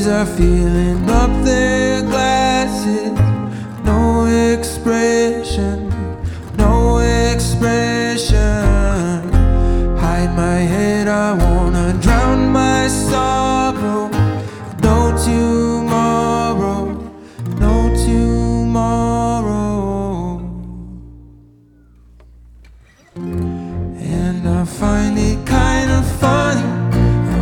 Trees are filling up their glasses, no expression.